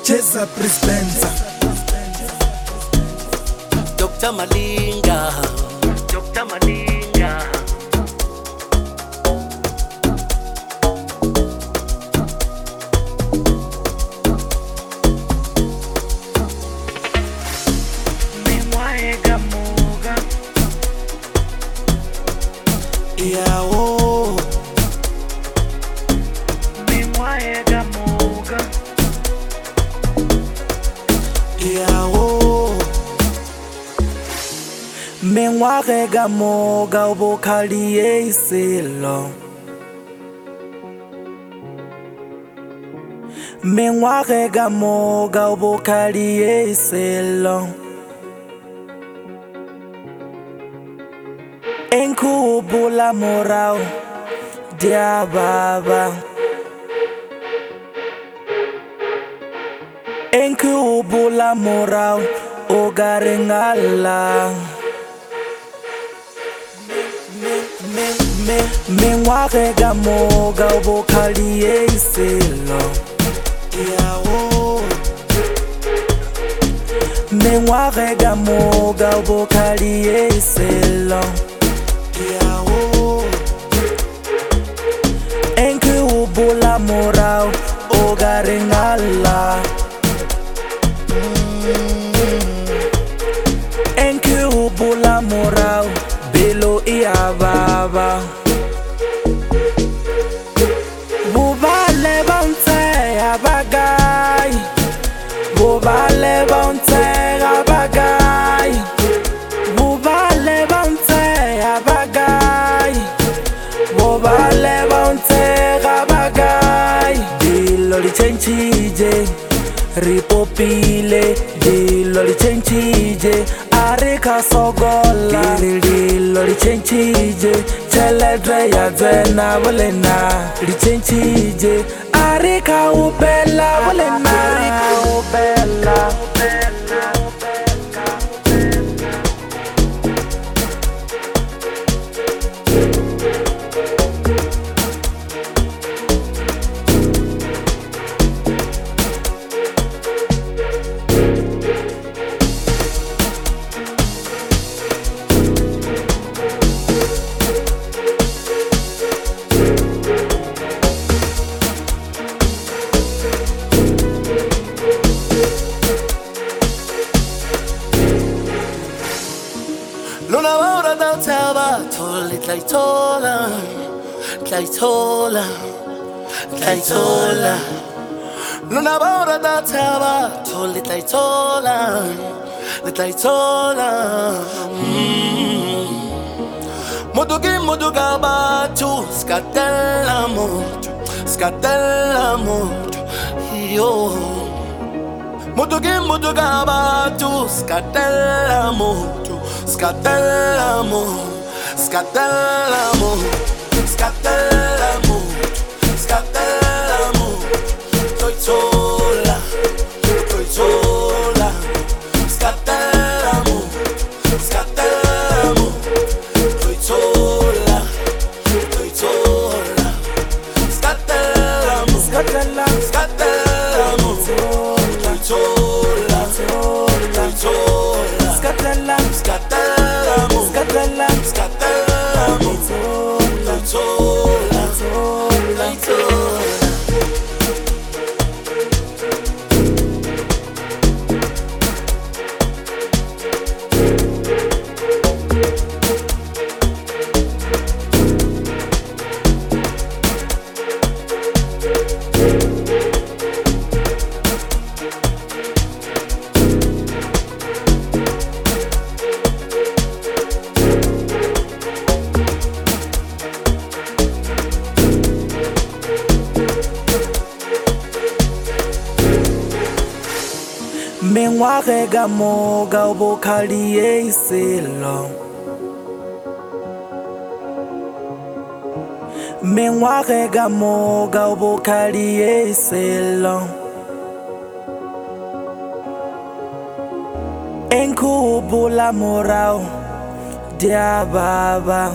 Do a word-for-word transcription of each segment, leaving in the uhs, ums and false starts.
Cheza Prispenza Doctor Malinga Doctor Malinga Mimwaega moga Yao Mimwaega moga Yao Mimwaega moga Ubokali eselo Mimwaega moga Ubokali eselo Enkubula moral dia baba Enkubula moral ogarengala Mengwakega moga ubokali eselo Yao Mengwakega moga ubokali eselo Yao Enki ubula moral ogarengala Enki ubula moral belo iya baba Bubale bonte abagay Bubale bonte abagay Bubale bonte abagay Bubale bonte abagay Dilo li chenchije Ripopile Dilo li chenchije Arika sogola Dilo li chenchije Cheledre ya zwena walena Li chenchije Arika ubela walena Arika ubela Luna bora da taba tole tlaitola tlaitola tlaitola Luna bora da taba tole tlaitola tlaitola Mudugi muduga batu skatella moto skatella moto yo Mudugi muduga batu skatella moto Scatellamo, scatellamo, scatellamo, scatellamo. Estoy sola, estoy sola. Scatellamo, scatellamo. Estoy sola, estoy sola. Scatellamo, scatellamo, scatellamo. Estoy sola, estoy sola. Scatellamo, scatellamo. Scatellamo, scatellamo. Estoy sola, estoy sola. Mengwakega moga ubokali eselo Mengwakega moga ubokali eselo Enkubula moral dia baba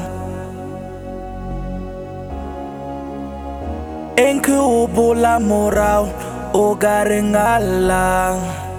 Enkubula moral o ka re ngala